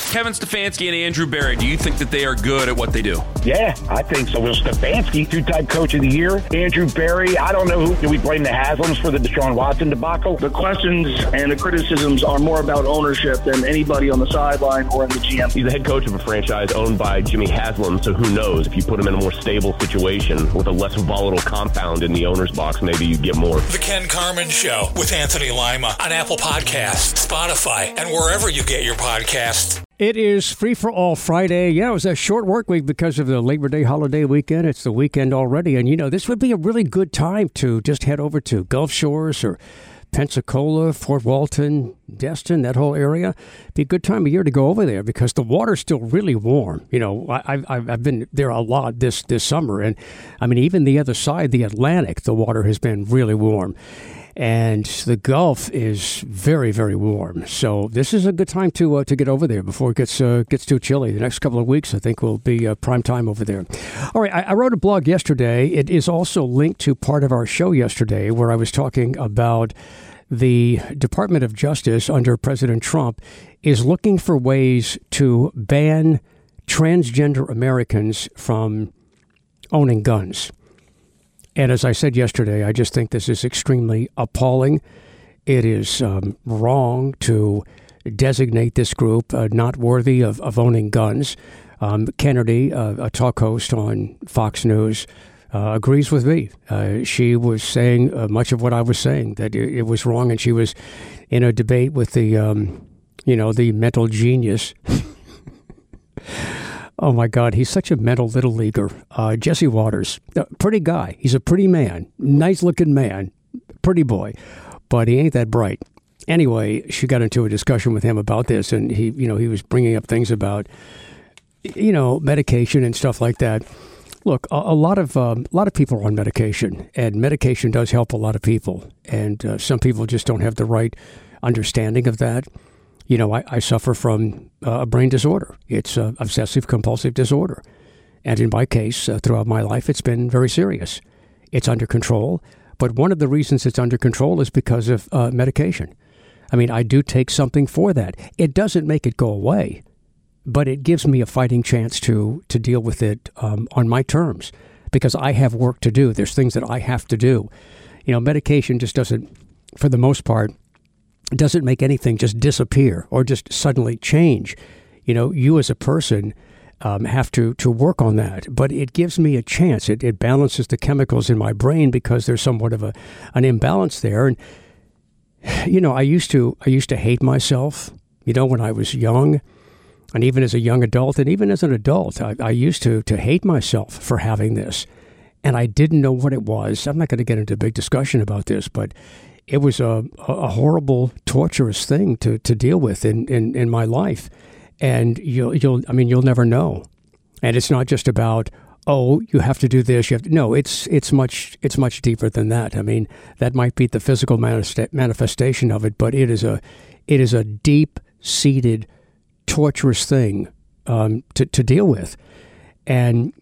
Kevin Stefanski and Andrew Berry, do you think that they are good at what they do? Yeah, I think so. Well, Stefanski, two-time coach of the year. Andrew Berry, I don't know who. Do we blame the Haslams for the Deshaun Watson debacle? The questions and the criticisms are more about ownership than anybody on the sideline or in the GM. He's the head coach of a franchise owned by Jimmy Haslam, so who knows? If you put him in a more stable situation with a less volatile compound in the owner's box, maybe you get more. The Ken Carman Show with Anthony Lima on Apple Podcasts, Spotify, and wherever you get your podcasts. It is Free for All Friday. Yeah, it was a short work week because of the Labor Day holiday weekend. It's the weekend already. And, you know, this would be a really good time to just head over to Gulf Shores or Pensacola, Fort Walton, Destin, that whole area. Be a good time of year to go over there because the water's still really warm. You know, I've been there a lot this summer. And, I mean, even the other side, the Atlantic, the water has been really warm. And the Gulf is very, very warm. So this is a good time to get over there before it gets too chilly. The next couple of weeks, I think, will be prime time over there. All right, I wrote a blog yesterday. It is also linked to part of our show yesterday where I was talking about the Department of Justice under President Trump is looking for ways to ban transgender Americans from owning guns. And as I said yesterday, I just think this is extremely appalling. It is wrong to designate this group not worthy of owning guns. Kennedy, a talk host on Fox News, agrees with me. She was saying much of what I was saying, that it was wrong, and she was in a debate with the mental genius. Oh, my God, he's such a mental little leaguer. Jesse Waters, pretty guy. He's a pretty man, nice-looking man, pretty boy, but he ain't that bright. Anyway, she got into a discussion with him about this, and he was bringing up things about, medication and stuff like that. Look, a lot of people are on medication, and medication does help a lot of people, and some people just don't have the right understanding of that. You know, I suffer from a brain disorder. It's obsessive-compulsive disorder. And in my case, throughout my life, it's been very serious. It's under control. But one of the reasons it's under control is because of medication. I mean, I do take something for that. It doesn't make it go away, but it gives me a fighting chance to deal with it on my terms because I have work to do. There's things that I have to do. You know, medication just doesn't, for the most part, doesn't make anything just disappear or just suddenly change. You know, you as a person have to work on that. But it gives me a chance. It balances the chemicals in my brain because there's somewhat of an imbalance there. And, you know, I used to hate myself, you know, when I was young. And even as a young adult and even as an adult, I used to hate myself for having this. And I didn't know what it was. I'm not going to get into a big discussion about this, but it was a horrible, torturous thing to deal with in my life. And you'll never know. And it's not just about, oh, you have to do this. No, it's much deeper than that. I mean, that might be the physical manifestation of it, but it is a deep-seated, torturous thing to deal with. And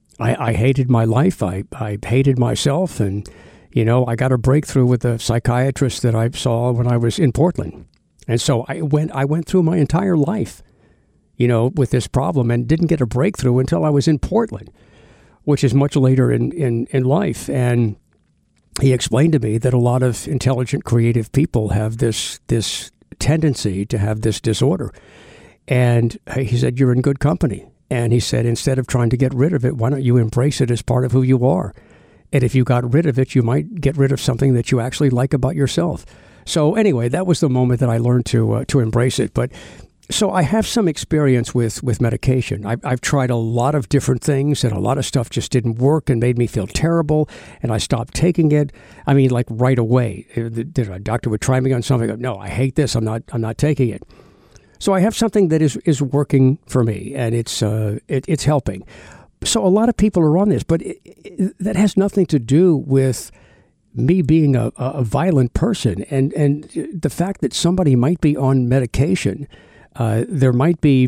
I hated my life. I hated myself. And, you know, I got a breakthrough with a psychiatrist that I saw when I was in Portland. And so I went through my entire life, you know, with this problem and didn't get a breakthrough until I was in Portland, which is much later in life. And he explained to me that a lot of intelligent, creative people have this tendency to have this disorder. And he said, you're in good company. And he said, instead of trying to get rid of it, why don't you embrace it as part of who you are? And if you got rid of it, you might get rid of something that you actually like about yourself. So anyway, that was the moment that I learned to embrace it. But so I have some experience with medication. I've tried a lot of different things, and a lot of stuff just didn't work and made me feel terrible. And I stopped taking it. I mean, like right away. A doctor would try me on something. I go, no, I hate this. I'm not taking it. So I have something that is working for me, and it's helping. So a lot of people are on this, but that has nothing to do with me being a violent person. And the fact that somebody might be on medication, there might be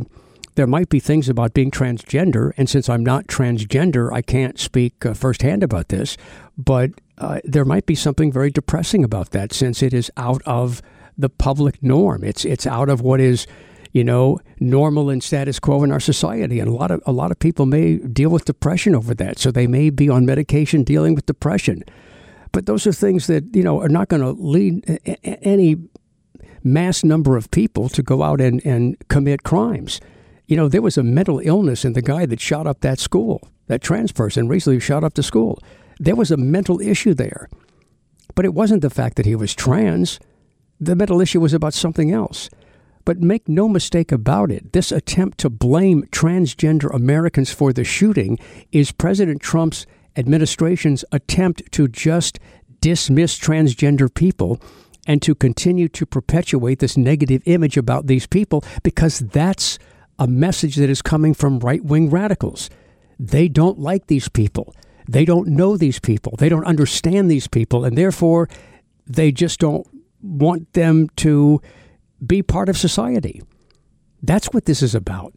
things about being transgender. And since I'm not transgender, I can't speak firsthand about this. But there might be something very depressing about that, since it is out of the public norm. It's out of what is, normal and status quo in our society. And a lot of people may deal with depression over that. So they may be on medication dealing with depression. But those are things that, are not going to lead any mass number of people to go out and commit crimes. There was a mental illness in the guy that shot up that school, that trans person recently shot up the school. There was a mental issue there. But it wasn't the fact that he was trans. The mental issue was about something else. But make no mistake about it, this attempt to blame transgender Americans for the shooting is President Trump's administration's attempt to just dismiss transgender people and to continue to perpetuate this negative image about these people, because that's a message that is coming from right-wing radicals. They don't like these people. They don't know these people. They don't understand these people, and therefore they just don't want them to be part of society. That's what this is about.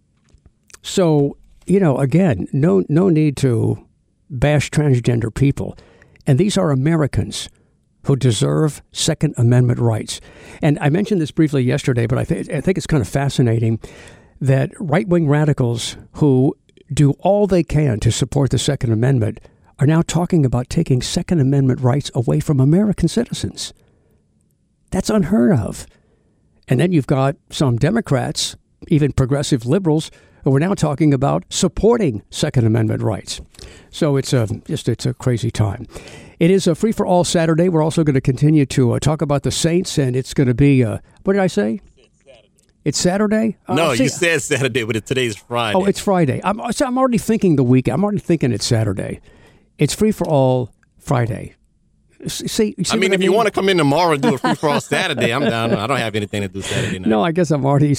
So, again, no need to bash transgender people. And these are Americans who deserve Second Amendment rights. And I mentioned this briefly yesterday, but I think it's kind of fascinating that right-wing radicals who do all they can to support the Second Amendment are now talking about taking Second Amendment rights away from American citizens. That's unheard of. And then you've got some Democrats, even progressive liberals, who are now talking about supporting Second Amendment rights. So it's a crazy time. It is a free-for-all Saturday. We're also going to continue to talk about the Saints, and it's going to be, what did I say? It's Saturday? No, you said Saturday, but today's Friday. Oh, it's Friday. I'm already thinking the weekend. I'm already thinking it's Saturday. It's free-for-all Friday. See if you want to come in tomorrow and do a free-for-all Saturday, I'm down. I don't have anything to do Saturday night. No, I guess I'm already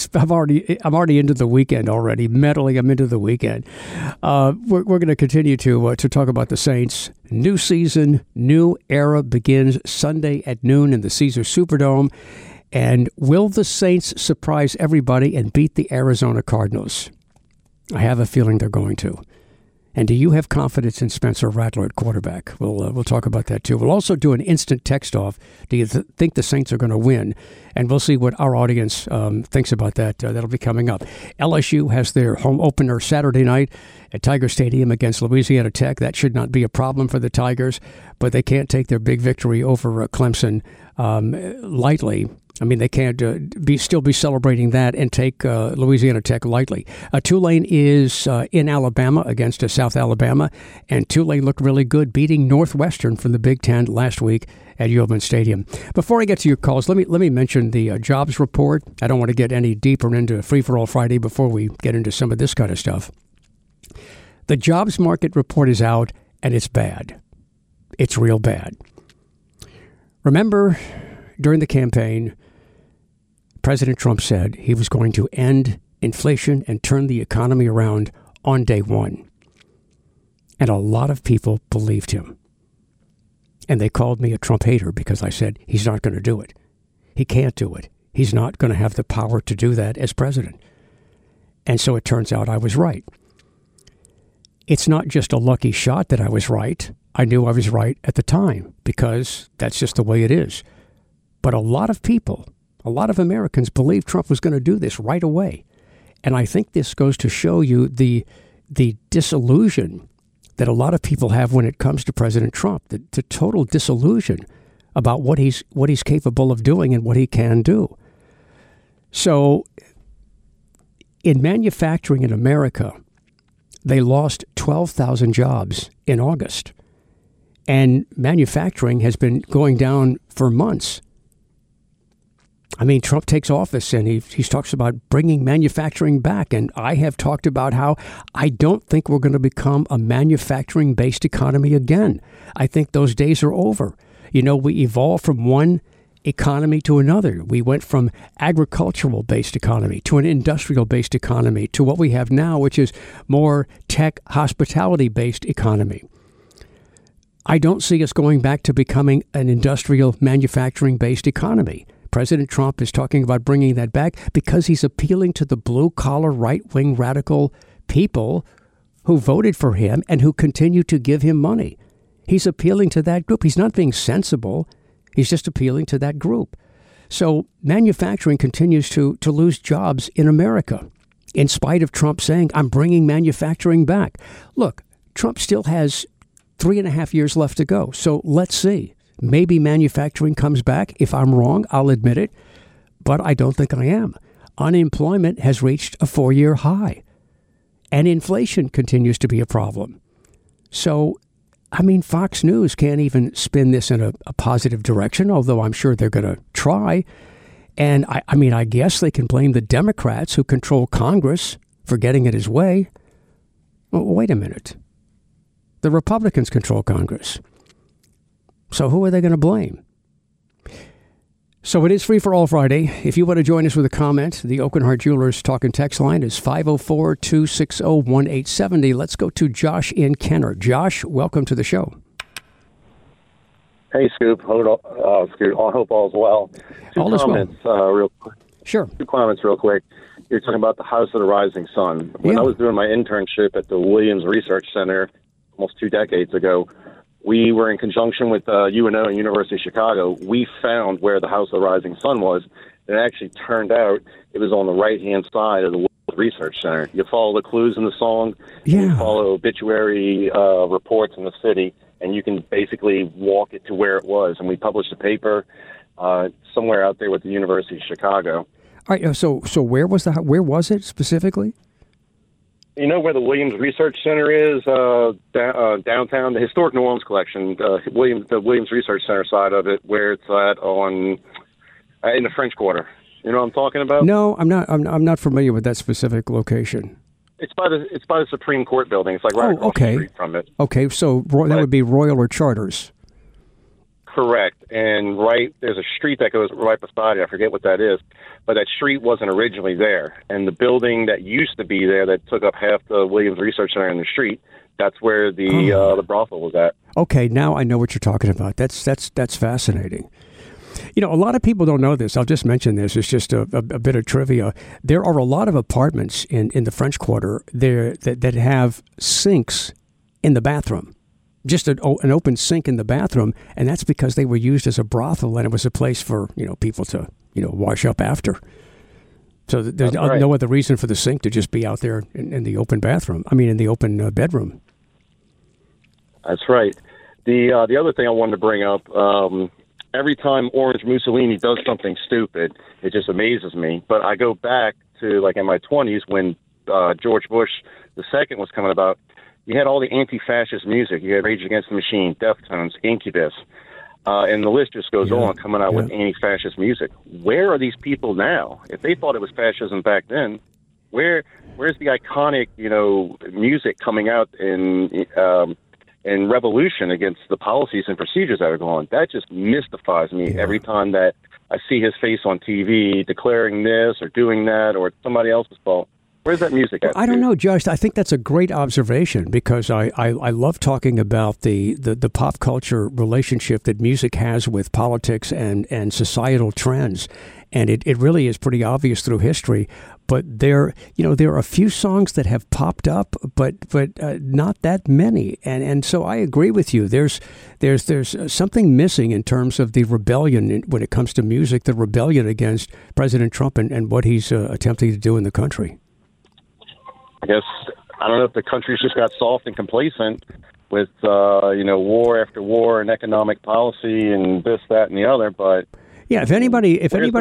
into the weekend already. Mentally, I'm into the weekend. We're going to continue to talk about the Saints. New season, new era begins Sunday at noon in the Caesars Superdome. And will the Saints surprise everybody and beat the Arizona Cardinals? I have a feeling they're going to. And do you have confidence in Spencer Rattler at quarterback? We'll talk about that too. We'll also do an instant text off. Do you think the Saints are going to win? And we'll see what our audience thinks about that. That'll be coming up. LSU has their home opener Saturday night at Tiger Stadium against Louisiana Tech. That should not be a problem for the Tigers, but they can't take their big victory over Clemson lightly. I mean, they can't still be celebrating that and take Louisiana Tech lightly. Tulane is in Alabama against South Alabama, and Tulane looked really good, beating Northwestern from the Big Ten last week at U of M Stadium. Before I get to your calls, let me mention the jobs report. I don't want to get any deeper into Free-for-All Friday before we get into some of this kind of stuff. The jobs market report is out, and it's bad. It's real bad. Remember, during the campaign, President Trump said he was going to end inflation and turn the economy around on day one. And a lot of people believed him. And they called me a Trump hater because I said he's not going to do it. He can't do it. He's not going to have the power to do that as president. And so it turns out I was right. It's not just a lucky shot that I was right. I knew I was right at the time because that's just the way it is. But a lot of people, a lot of Americans believed Trump was going to do this right away. And I think this goes to show you the disillusion that a lot of people have when it comes to President Trump, the total disillusion about what he's capable of doing and what he can do. So in manufacturing in America, they lost 12,000 jobs in August. And manufacturing has been going down for months. I mean, Trump takes office and he talks about bringing manufacturing back. And I have talked about how I don't think we're going to become a manufacturing-based economy again. I think those days are over. You know, we evolved from one economy to another. We went from agricultural-based economy to an industrial-based economy to what we have now, which is more tech hospitality-based economy. I don't see us going back to becoming an industrial manufacturing-based economy. President Trump is talking about bringing that back because he's appealing to the blue-collar, right-wing, radical people who voted for him and who continue to give him money. He's appealing to that group. He's not being sensible. He's just appealing to that group. So manufacturing continues to lose jobs in America, in spite of Trump saying, I'm bringing manufacturing back. Look, Trump still has 3.5 years left to go. So let's see. Maybe manufacturing comes back. If I'm wrong, I'll admit it. But I don't think I am. Unemployment has reached a 4-year high. And inflation continues to be a problem. So, I mean, Fox News can't even spin this in a positive direction, although I'm sure they're going to try. And I guess they can blame the Democrats who control Congress for getting it his way. Well, wait a minute. The Republicans control Congress. So who are they going to blame? So it is Free for All Friday. If you want to join us with a comment, the Oakenhart Jewelers talk and text line is 504-260-1870. Let's go to Josh in Kenner. Josh, welcome to the show. Hey, Scoop. Scoop. I hope all's well. All is well. Real quick. Sure. 2 comments real quick. You're talking about the House of the Rising Sun. When I was doing my internship at the Williams Research Center almost 2 decades ago, we were in conjunction with UNO and University of Chicago. We found where the House of the Rising Sun was. And it actually turned out it was on the right-hand side of the Williams Research Center. You follow the clues in the song. You follow obituary reports in the city, and you can basically walk it to where it was. And we published a paper somewhere out there with the University of Chicago. All right. So where was it specifically? You know where the Williams Research Center is, downtown, the Historic New Orleans Collection, the Williams Research Center side of it, where it's at in the French Quarter. You know what I'm talking about? No, I'm not. I'm not familiar with that specific location. It's by the Supreme Court building. It's like right across the street from it. Okay, so that would be Royal or Charters. Correct. And there's a street that goes right beside it. I forget what that is. But that street wasn't originally there. And the building that used to be there that took up half the Williams Research Center in the street, that's where the brothel was at. Okay, now I know what you're talking about. That's fascinating. You know, a lot of people don't know this. I'll just mention this. It's just a bit of trivia. There are a lot of apartments in the French Quarter there that have sinks in the bathroom. Just an open sink in the bathroom, and that's because they were used as a brothel, and it was a place for people to wash up after. So there's no other reason for the sink to just be out there in the open bathroom. I mean, in the open bedroom. That's right. The other thing I wanted to bring up, every time Orange Mussolini does something stupid, it just amazes me. But I go back to like in my 20s when George Bush II was coming about. You had all the anti-fascist music. You had Rage Against the Machine, Deftones, Incubus, and the list just goes on coming out with anti-fascist music. Where are these people now? If they thought it was fascism back then, where's the iconic, music coming out in revolution against the policies and procedures that are going on? That just mystifies me every time that I see his face on TV declaring this or doing that, or it's somebody else's fault. Where's that music at? I don't know, Josh. I think that's a great observation because I love talking about the pop culture relationship that music has with politics and societal trends. And it really is pretty obvious through history. But there are a few songs that have popped up, but not that many. And so I agree with you. There's something missing in terms of the rebellion when it comes to music, the rebellion against President Trump and what he's attempting to do in the country. I guess, I don't know if the country's just got soft and complacent with, war after war and economic policy and this, that, and the other, but... Yeah, if anybody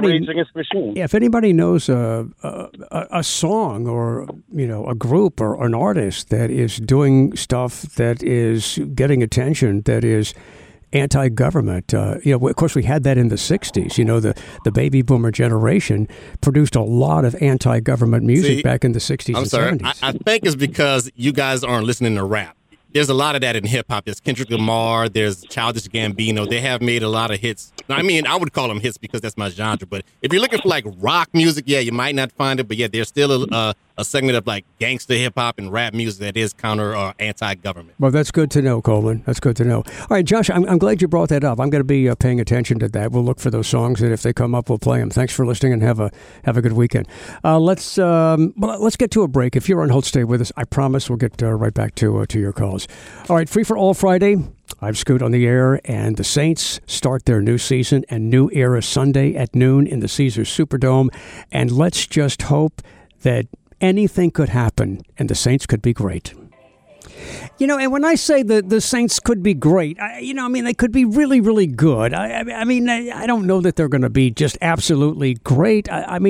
knows a song or, a group or an artist that is doing stuff that is getting attention, that is anti-government. Of course, we had that in the 60s. The baby boomer generation produced a lot of anti-government music back in the 60s and 70s. I think it's because you guys aren't listening to rap. There's a lot of that in hip-hop. There's Kendrick Lamar. There's Childish Gambino. They have made a lot of hits. I mean, I would call them hits because that's my genre. But if you're looking for, like, rock music, you might not find it. But, there's still a segment of like gangster hip hop and rap music that is counter or anti-government. Well, that's good to know, Coleman. That's good to know. All right, Josh, I'm glad you brought that up. I'm going to be paying attention to that. We'll look for those songs, and if they come up, we'll play them. Thanks for listening, and have a good weekend. Let's get to a break. If you're on hold, stay with us. I promise we'll get right back to your calls. All right, Free for All Friday. I'm Scoot on the air, and the Saints start their new season and new era Sunday at noon in the Caesars Superdome. And let's just hope that anything could happen and the Saints could be great. You know, and when I say the Saints could be great, they could be really, really good. I don't know that they're going to be just absolutely great.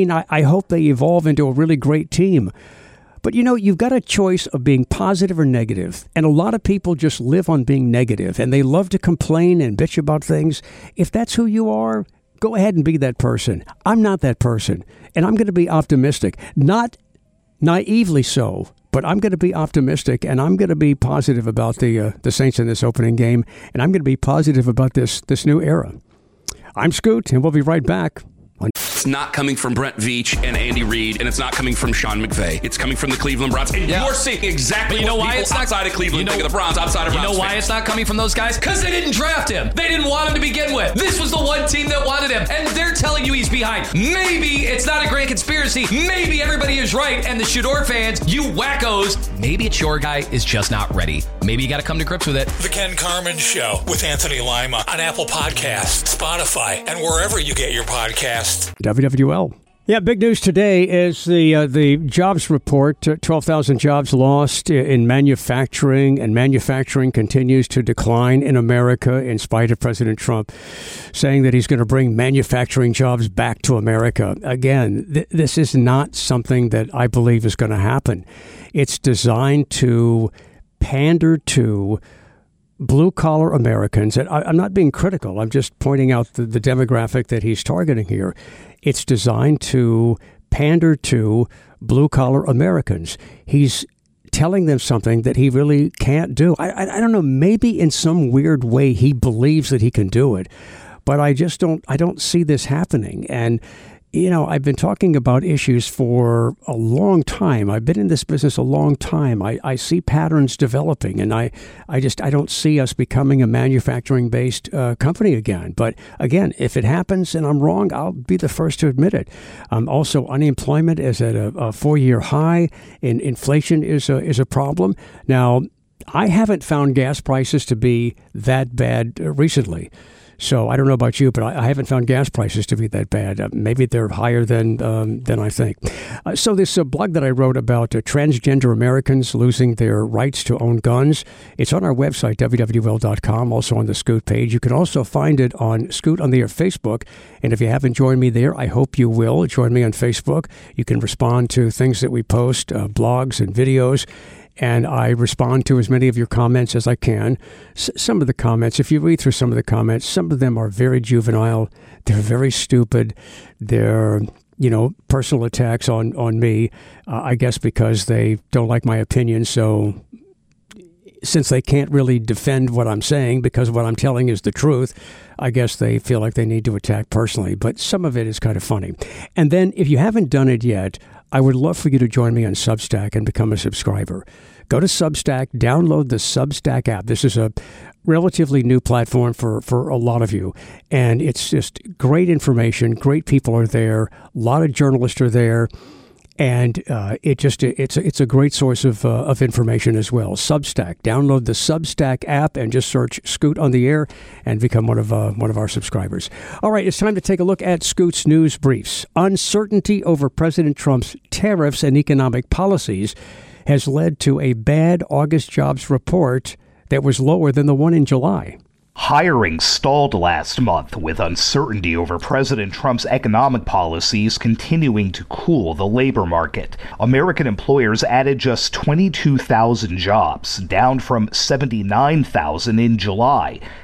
I hope they evolve into a really great team. But, you've got a choice of being positive or negative. And a lot of people just live on being negative, and they love to complain and bitch about things. If that's who you are, go ahead and be that person. I'm not that person. And I'm going to be optimistic. Not naively so, but I'm going to be optimistic, and I'm going to be positive about the Saints in this opening game. And I'm going to be positive about this new era. I'm Scoot, and we'll be right back. It's not coming from Brent Veach and Andy Reid, and it's not coming from Sean McVay. It's coming from the Cleveland Browns. And you're seeing exactly what people outside of Cleveland think of the Browns, outside of Browns. You know why it's not coming from those guys? Because they didn't draft him. They didn't want him to begin with. This was the one team that wanted him, and they're telling you he's behind. Maybe it's not a great conspiracy. Maybe everybody is right, and the Shador fans, you wackos, maybe it's your guy is just not ready. Maybe you got to come to grips with it. The Ken Carman Show with Anthony Lima on Apple Podcasts, Spotify, and wherever you get your podcasts. WWL. Yeah, big news today is the jobs report, 12,000 jobs lost in manufacturing, and manufacturing continues to decline in America in spite of President Trump saying that he's going to bring manufacturing jobs back to America. Again, this is not something that I believe is going to happen. It's designed to pander to blue-collar Americans, and I'm not being critical. I'm just pointing out the demographic that he's targeting here. It's designed to pander to blue-collar Americans. He's telling them something that he really can't do. I don't know, maybe in some weird way he believes that he can do it, but I don't see this happening. And I've been talking about issues for a long time. I've been in this business a long time. I see patterns developing, and I don't see us becoming a manufacturing-based company again. But again, if it happens and I'm wrong, I'll be the first to admit it. Also, unemployment is at a 4-year high, and inflation is a problem. Now, I haven't found gas prices to be that bad recently. So I don't know about you, but I haven't found gas prices to be that bad. Maybe they're higher than I think. So this blog that I wrote about transgender Americans losing their rights to own guns, it's on our website, WWL.com, also on the Scoot page. You can also find it on Scoot on the Air Facebook. And if you haven't joined me there, I hope you will. Join me on Facebook. You can respond to things that we post, blogs and videos. And I respond to as many of your comments as I can. Some of the comments, if you read through some of the comments, some of them are very juvenile. They're very stupid. They're, personal attacks on me, I guess because they don't like my opinion. So since they can't really defend what I'm saying because what I'm telling is the truth, I guess they feel like they need to attack personally. But some of it is kind of funny. And then if you haven't done it yet, I would love for you to join me on Substack and become a subscriber. Go to Substack, download the Substack app. This is a relatively new platform for a lot of you. And it's just great information. Great people are there. A lot of journalists are there. And it's a great source of information as well. Substack. Download the Substack app and just search Scoot on the Air and become one of our subscribers. All right, it's time to take a look at Scoot's news briefs. Uncertainty over President Trump's tariffs and economic policies has led to a bad August jobs report that was lower than the one in July. Hiring stalled last month, with uncertainty over President Trump's economic policies continuing to cool the labor market. American employers added just 22,000 jobs, down from 79,000 in July.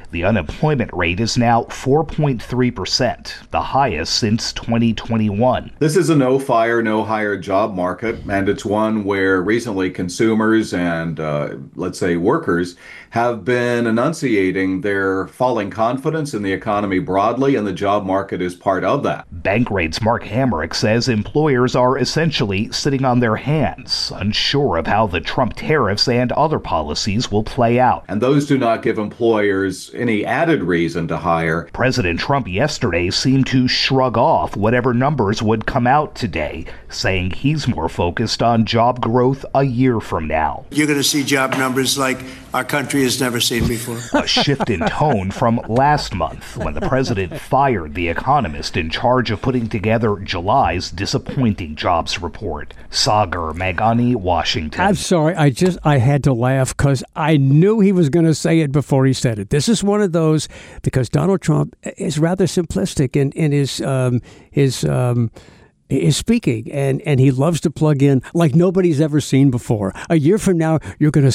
The unemployment rate is now 4.3%, the highest since 2021. This is a no fire, no hire job market, and it's one where recently consumers and, let's say, workers have been enunciating their falling confidence in the economy broadly, and the job market is part of that. Bankrate's Mark Hamrick says employers are essentially sitting on their hands, unsure of how the Trump tariffs and other policies will play out. And those do not give employers any added reason to hire. President Trump yesterday seemed to shrug off whatever numbers would come out today, saying he's more focused on job growth a year from now. You're going to see job numbers like our country has never seen before. A shift in tone from last month when the president fired the economist in charge of putting together July's disappointing jobs report. Sagar Meghani, Washington. I'm sorry, I had to laugh because I knew he was going to say it before he said it. This is one of those, because Donald Trump is rather simplistic in his speaking, and he loves to plug in like nobody's ever seen before. A year from now, you're going to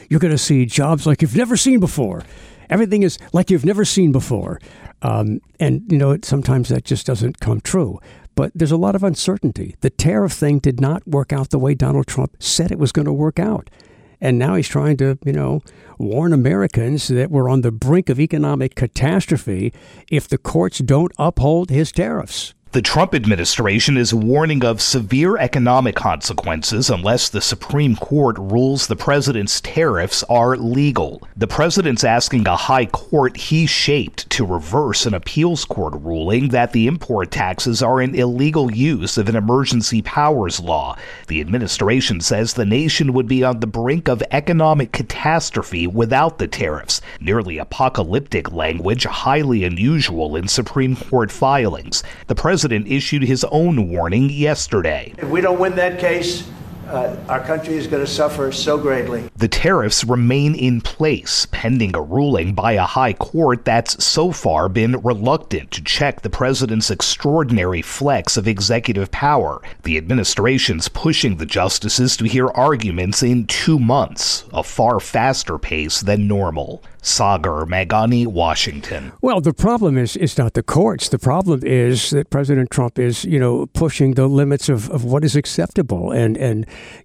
see jobs like you've never seen before. Everything is like you've never seen before. And, sometimes that just doesn't come true. But there's a lot of uncertainty. The tariff thing did not work out the way Donald Trump said it was going to work out. And now he's trying to, warn Americans that we're on the brink of economic catastrophe if the courts don't uphold his tariffs. The Trump administration is warning of severe economic consequences unless the Supreme Court rules the president's tariffs are legal. The president's asking a high court he shaped to reverse an appeals court ruling that the import taxes are an illegal use of an emergency powers law. The administration says the nation would be on the brink of economic catastrophe without the tariffs, nearly apocalyptic language highly unusual in Supreme Court filings. The president issued his own warning yesterday. If we don't win that case, our country is going to suffer so greatly. The tariffs remain in place, pending a ruling by a high court that's so far been reluctant to check the president's extraordinary flex of executive power. The administration's pushing the justices to hear arguments in 2 months, a far faster pace than normal. Sagar Meghani, Washington. Well, the problem is not the courts. The problem is that President Trump is, pushing the limits of what is acceptable. And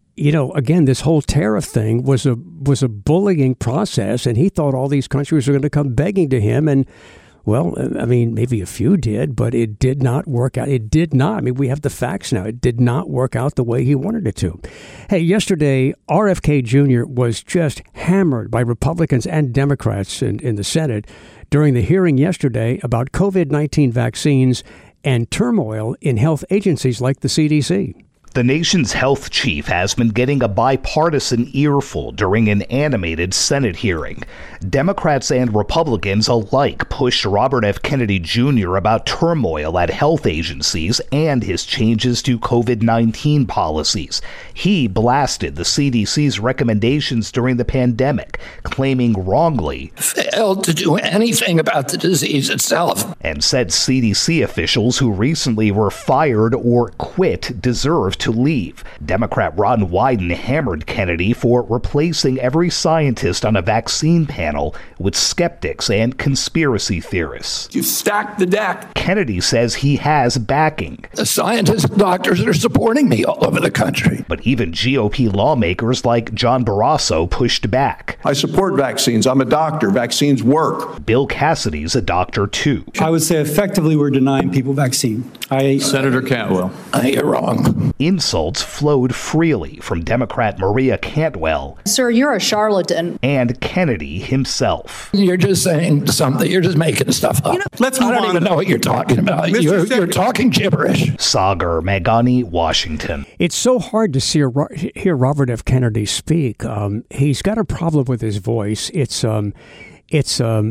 again, this whole tariff thing was a bullying process, and he thought all these countries were going to come begging to him. And, well, I mean, maybe a few did, but it did not work out. It did not. I mean, we have the facts now. It did not work out the way he wanted it to. Hey, yesterday, RFK Jr. was just hammered by Republicans and Democrats in the Senate during the hearing yesterday about COVID-19 vaccines and turmoil in health agencies like the CDC. The nation's health chief has been getting a bipartisan earful during an animated Senate hearing. Democrats and Republicans alike pushed Robert F. Kennedy Jr. about turmoil at health agencies and his changes to COVID-19 policies. He blasted the CDC's recommendations during the pandemic, claiming wrongly failed to do anything about the disease itself, and said CDC officials who recently were fired or quit deserve to leave. Democrat Ron Wyden hammered Kennedy for replacing every scientist on a vaccine panel with skeptics and conspiracy theorists. You stacked the deck. Kennedy says he has backing. The scientists and doctors are supporting me all over the country. But even GOP lawmakers like John Barrasso pushed back. I support vaccines. I'm a doctor. Vaccines work. Bill Cassidy's a doctor too. I would say effectively we're denying people vaccine. Senator Cantwell. You're wrong. Insults flowed freely from Democrat Maria Cantwell. Sir, you're a charlatan. And Kennedy himself. You're just saying something. You're just making stuff up. Let's move on. I don't even know what you're talking about. You're talking gibberish. Sagar Meghani, Washington. It's so hard to hear Robert F. Kennedy speak. He's got a problem with his voice. It's called a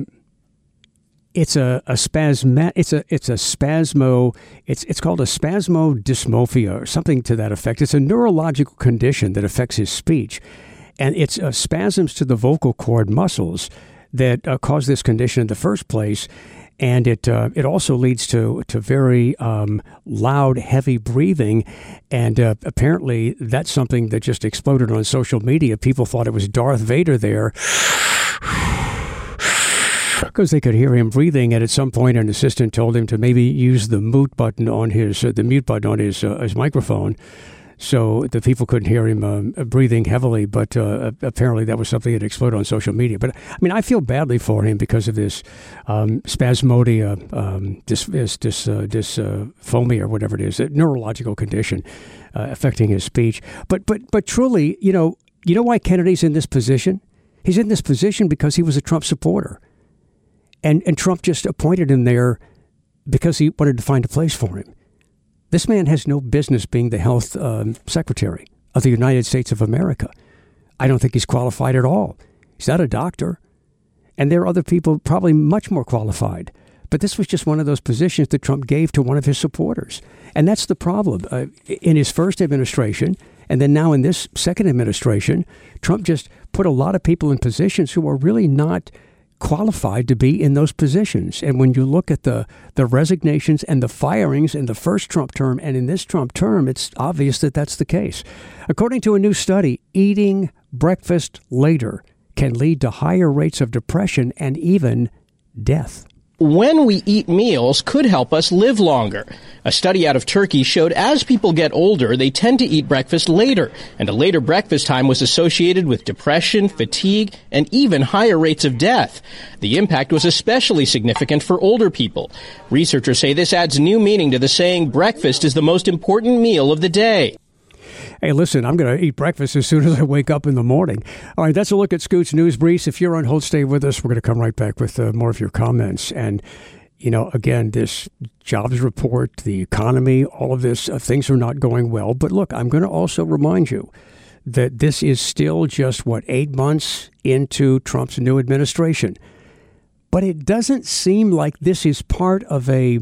spasmodysmorphia or something to that effect. It's a neurological condition that affects his speech, and it's spasms to the vocal cord muscles that cause this condition in the first place. And it also leads to very loud, heavy breathing. And apparently that's something that just exploded on social media. People thought it was Darth Vader there. because they could hear him breathing. And at some point, an assistant told him to maybe use the mute button on his microphone, so the people couldn't hear him breathing heavily. But apparently that was something that exploded on social media. But I mean, I feel badly for him because of this spasmodia, dysphomia, or whatever it is, a neurological condition affecting his speech. But truly, you know why Kennedy's in this position? He's in this position because he was a Trump supporter. And Trump just appointed him there because he wanted to find a place for him. This man has no business being the health secretary of the United States of America. I don't think he's qualified at all. He's not a doctor. And there are other people probably much more qualified. But this was just one of those positions that Trump gave to one of his supporters. And that's the problem. In his first administration, and then now in this second administration, Trump just put a lot of people in positions who are really not qualified to be in those positions. And when you look at the resignations and the firings in the first Trump term and in this Trump term, it's obvious that that's the case. According to a new study, eating breakfast later can lead to higher rates of depression and even death. When we eat meals could help us live longer. A study out of Turkey showed as people get older, they tend to eat breakfast later, and a later breakfast time was associated with depression, fatigue, and even higher rates of death. The impact was especially significant for older people. Researchers say this adds new meaning to the saying, breakfast is the most important meal of the day. Hey, listen, I'm going to eat breakfast as soon as I wake up in the morning. All right, that's a look at Scoot's News Briefs. If you're on hold, stay with us. We're going to come right back with more of your comments. And, again, this jobs report, the economy, all of this, things are not going well. But look, I'm going to also remind you that this is still just, 8 months into Trump's new administration. But it doesn't seem like this is part of a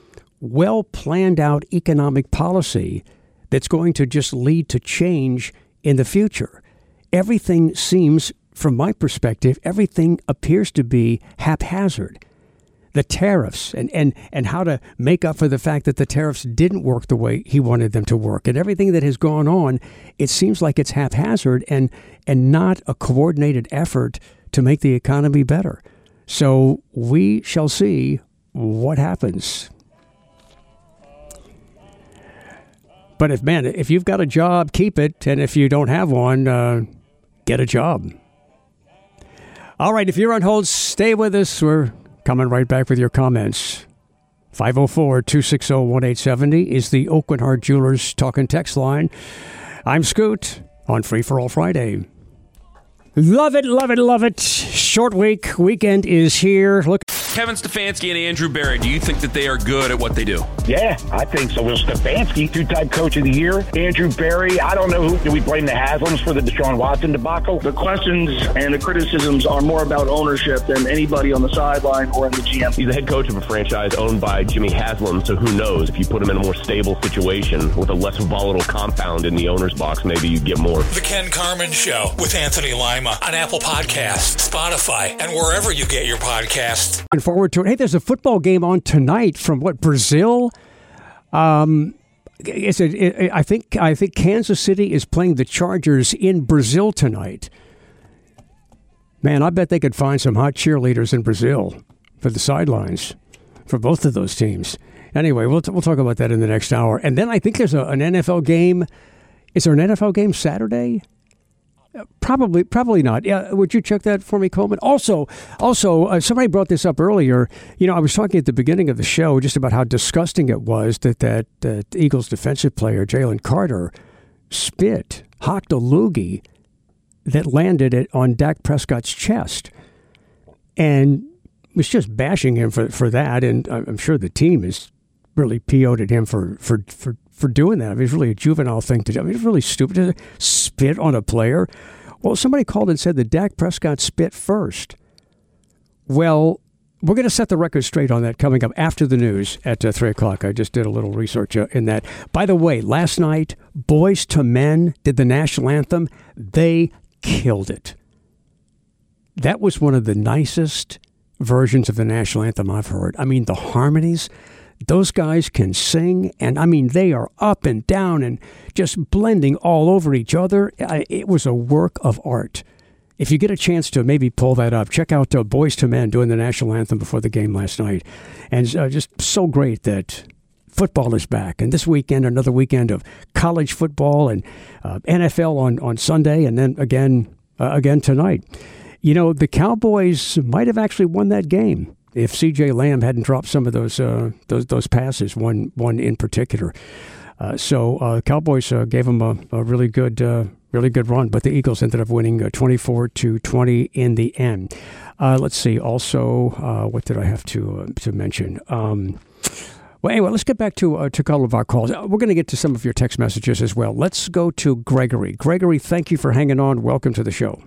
well-planned out economic policy that's going to just lead to change in the future. Everything seems, from my perspective, everything appears to be haphazard. The tariffs and how to make up for the fact that the tariffs didn't work the way he wanted them to work, and everything that has gone on, it seems like it's haphazard and not a coordinated effort to make the economy better. So we shall see what happens. But if you've got a job, keep it. And if you don't have one, get a job. All right, if you're on hold, stay with us. We're coming right back with your comments. 504-260-1870 is the Oakland Heart Jewelers talk and text line. I'm Scoot on Free for All Friday. Love it, love it, love it. Short week. Weekend is here. Look. Kevin Stefanski and Andrew Berry, do you think that they are good at what they do? Yeah, I think so. Will Stefanski, two-time coach of the year. Andrew Berry, I don't know who. Do we blame the Haslams for the Deshaun Watson debacle? The questions and the criticisms are more about ownership than anybody on the sideline or in the GM. He's the head coach of a franchise owned by Jimmy Haslam, so who knows? If you put him in a more stable situation with a less volatile compound in the owner's box, maybe you get more. The Ken Carman Show with Anthony Lima on Apple Podcasts, Spotify, and wherever you get your podcasts. Forward to it. Hey, there's a football game on tonight from Brazil? I think Kansas City is playing the Chargers in Brazil tonight. Man, I bet they could find some hot cheerleaders in Brazil for the sidelines for both of those teams. Anyway, we'll talk about that in the next hour. And then I think there's an NFL game. Is there an NFL game Saturday? Probably not. Yeah, would you check that for me, Coleman? Also, somebody brought this up earlier. I was talking at the beginning of the show just about how disgusting it was that Eagles defensive player Jalen Carter hocked a loogie that landed it on Dak Prescott's chest, and was just bashing him for that. And I'm sure the team is really PO'd at him for doing that. I mean, it's really a juvenile thing to do. I mean, it's really stupid to spit on a player. Well, somebody called and said that Dak Prescott spit first. Well, we're going to set the record straight on that coming up after the news at 3 o'clock. I just did a little research in that. By the way, last night, Boyz II Men did the national anthem. They killed it. That was one of the nicest versions of the national anthem I've heard. I mean, the harmonies. Those guys can sing, and I mean, they are up and down and just blending all over each other. It was a work of art. If you get a chance to maybe pull that up, check out Boyz II Men doing the national anthem before the game last night. And just so great that football is back. And this weekend, another weekend of college football and NFL on Sunday, and then again tonight. You know, the Cowboys might have actually won that game if C.J. Lamb hadn't dropped some of those passes, one in particular. So Cowboys gave them a really good run, but the Eagles ended up winning 24-20 in the end. Let's see. Also, what did I have to mention? Well, anyway, let's get back to a couple of our calls. We're going to get to some of your text messages as well. Let's go to Gregory. Gregory, thank you for hanging on. Welcome to the show.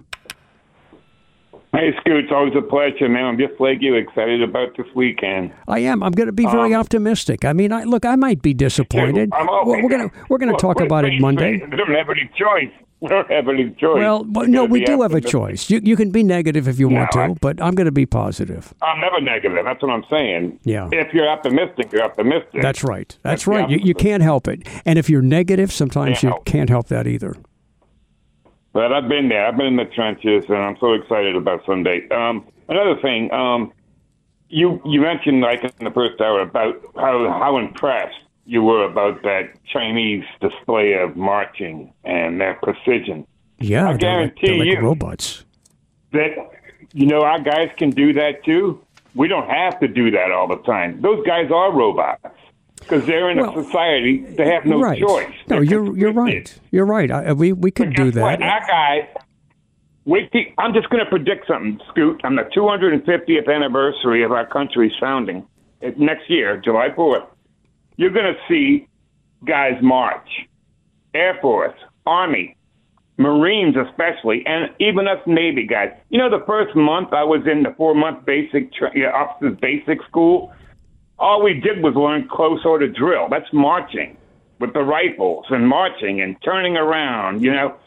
Hey, Scoot, it's always a pleasure, man. I'm just like you, excited about this weekend. I am. I'm going to be very optimistic. I mean, I might be disappointed. We're going to talk about it Monday. We don't have any choice. We don't have any choice. Well, no, we do have a choice. You can be negative if you want to, but I'm going to be positive. I'm never negative. That's what I'm saying. Yeah. If you're optimistic, you're optimistic. That's right. That's right. You can't help it. And if you're negative, sometimes you can't help that either. But I've been there. I've been in the trenches, and I'm so excited about Sunday. Another thing, you mentioned, like in the first hour, about how impressed you were about that Chinese display of marching and their precision. Yeah, I guarantee they're like you robots. That, our guys can do that too. We don't have to do that all the time. Those guys are robots. Because they're in a society, they have no choice. No, you're right. You're right. We could do that. Our guys, I'm just going to predict something, Scoot. On the 250th anniversary of our country's founding, next year, July 4th, you're going to see guys march. Air Force, Army, Marines especially, and even us Navy guys. The first month I was in the 4-month officers basic school, all we did was learn close order drill. That's marching with the rifles and marching and turning around.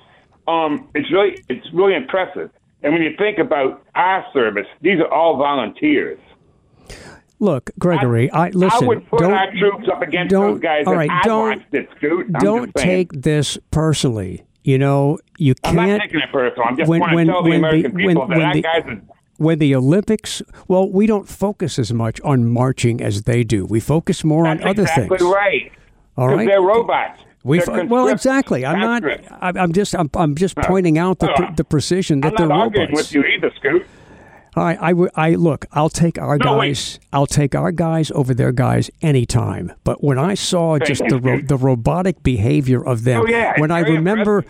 It's really impressive. And when you think about our service, these are all volunteers. Look, Gregory, listen. I would put our troops up against those guys. All right, don't take this personally. You can't. I'm not taking it personal. I'm just want to tell the American people that our guys are. When the Olympics, we don't focus as much on marching as they do. We focus more on other things. That's exactly right. All right, they're robots. Exactly. I'm just pointing out the precision that they're robots. I'm not arguing with you either, Scoot. All right, look. I'll take our guys. I'll take our guys over their guys anytime. But when I saw just the robotic behavior of them, when I remember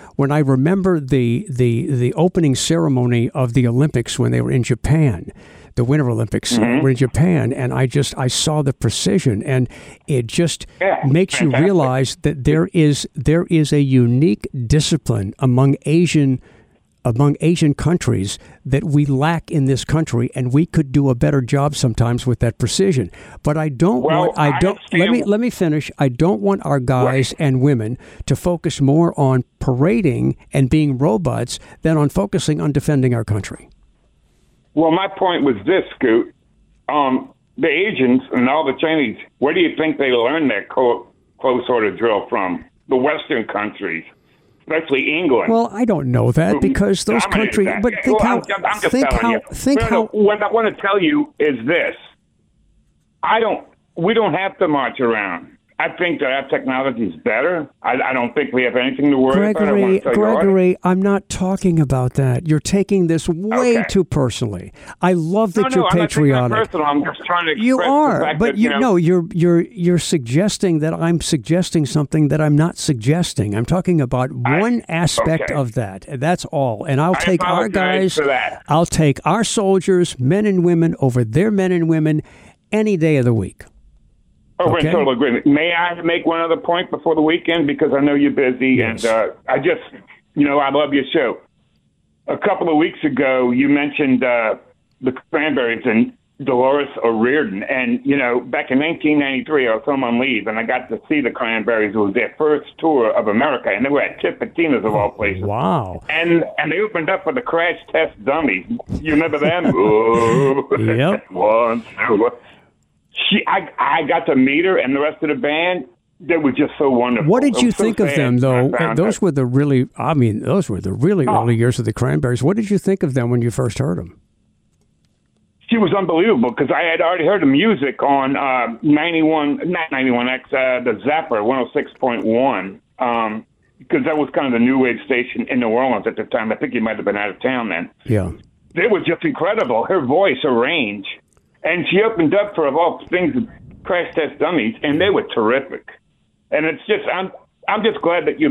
the opening ceremony of the Olympics when they were in Japan, the Winter Olympics were in Japan, and I saw the precision, and it just makes you realize that there is a unique discipline among Asian countries that we lack in this country, and we could do a better job sometimes with that precision. But let me finish. I don't want our guys and women to focus more on parading and being robots than on focusing on defending our country. Well, my point was this, Scoot. The Asians and all the Chinese, where do you think they learned their close order drill from? The Western countries. Especially England. Well, I don't know that because those countries. But think how. What I want to tell you is this: we don't have to march around. I think that our technology is better. I don't think we have anything to worry about. Gregory, I'm not talking about that. You're taking this way too personally. I love that you're patriotic. I'm not taking it personal. I'm just trying to express you are, the fact but that, you're suggesting that I'm suggesting something that I'm not suggesting. I'm talking about one aspect of that. That's all. And I'll take our guys. I'll take our soldiers, men and women, over their men and women any day of the week. Oh, we're in total agreement. May I make one other point before the weekend? Because I know you're busy, and I love your show. A couple of weeks ago, you mentioned the Cranberries and Dolores O'Riordan. And, back in 1993, I was home on leave, and I got to see the Cranberries. It was their first tour of America, and they were at Tipitina's of all places. Wow. And they opened up for the Crash Test Dummies. You remember them? Yep. One, two. I got to meet her and the rest of the band. they were just so wonderful. What did you think of them, though? Those were the really early years of the Cranberries. What did you think of them when you first heard them? She was unbelievable because I had already heard the music on 91X, the Zapper 106.1, because that was kind of the new wave station in New Orleans at the time. I think you might have been out of town then. Yeah. They were just incredible. Her voice, her range. And she opened up for, of all things, Crash Test Dummies, and they were terrific. And it's just, I'm just glad that you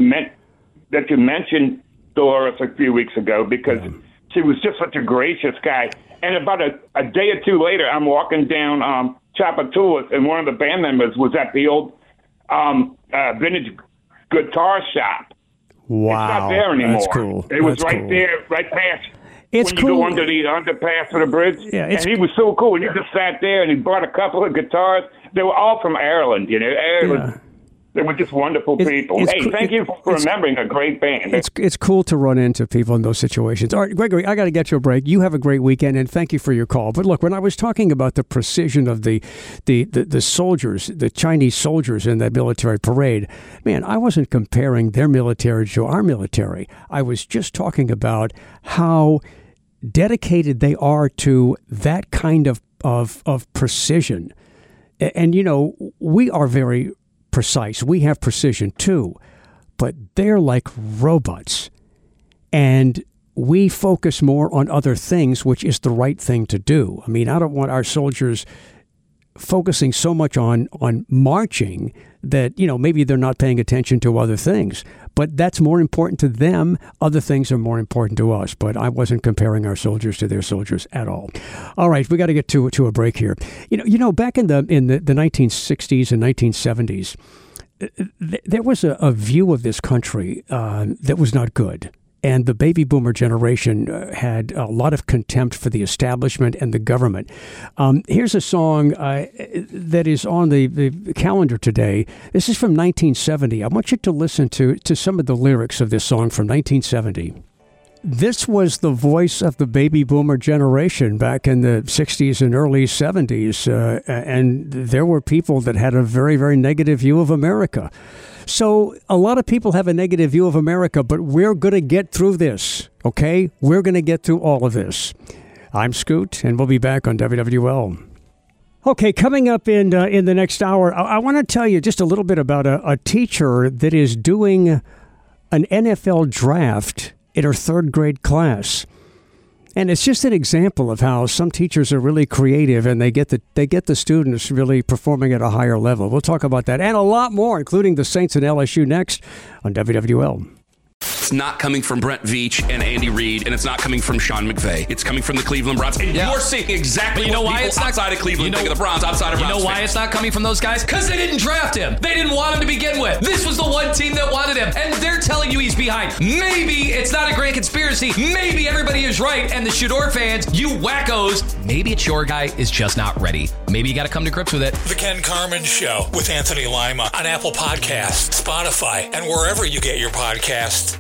mentioned Dolores a few weeks ago because she was just such a gracious guy. And about a day or two later, I'm walking down Chapatulas, and one of the band members was at the old vintage guitar shop. Wow, it's not there anymore. That's cool. It was there, right past. It's when cool. you go under the underpass of the bridge. Yeah, and he was so cool. And he just sat there, and he bought a couple of guitars. They were all from Ireland, Ireland. They were just wonderful people. Thank you for remembering a great band. It's cool to run into people in those situations. All right, Gregory, I got to get you a break. You have a great weekend, and thank you for your call. But look, when I was talking about the precision of the soldiers, the Chinese soldiers in that military parade, man, I wasn't comparing their military to our military. I was just talking about how dedicated they are to that kind of precision. And, we are very precise. We have precision too, but they're like robots. And we focus more on other things, which is the right thing to do. I mean, I don't want our soldiers focusing so much on marching that, maybe they're not paying attention to other things. But that's more important to them. Other things are more important to us. But I wasn't comparing our soldiers to their soldiers at all. All right, we got to get to a break here. Back in the 1960s and 1970s, there was a view of this country that was not good. And the baby boomer generation had a lot of contempt for the establishment and the government. Here's a song that is on the calendar today. This is from 1970. I want you to listen to some of the lyrics of this song from 1970. This was the voice of the baby boomer generation back in the 60s and early 70s. And there were people that had a very, very negative view of America. So a lot of people have a negative view of America, but we're going to get through this, okay? We're going to get through all of this. I'm Scoot, and we'll be back on WWL. Okay, coming up in the next hour, I want to tell you just a little bit about a teacher that is doing an NFL draft in her third grade class. And it's just an example of how some teachers are really creative and they get the students really performing at a higher level. We'll talk about that and a lot more, including the Saints and LSU next on WWL. It's not coming from Brent Veach and Andy Reid, and it's not coming from Sean McVay. It's coming from the Cleveland Browns. And you're seeing exactly what people outside of Cleveland think of the Browns, outside of Browns. You know why it's not coming from those guys? Because they didn't draft him. They didn't want him to begin with. This was the one team that wanted him, and they're telling you he's behind. Maybe it's not a grand conspiracy. Maybe everybody is right, and the Shador fans, you wackos, maybe it's your guy is just not ready. Maybe you got to come to grips with it. The Ken Carman Show with Anthony Lima on Apple Podcasts, Spotify, and wherever you get your podcasts.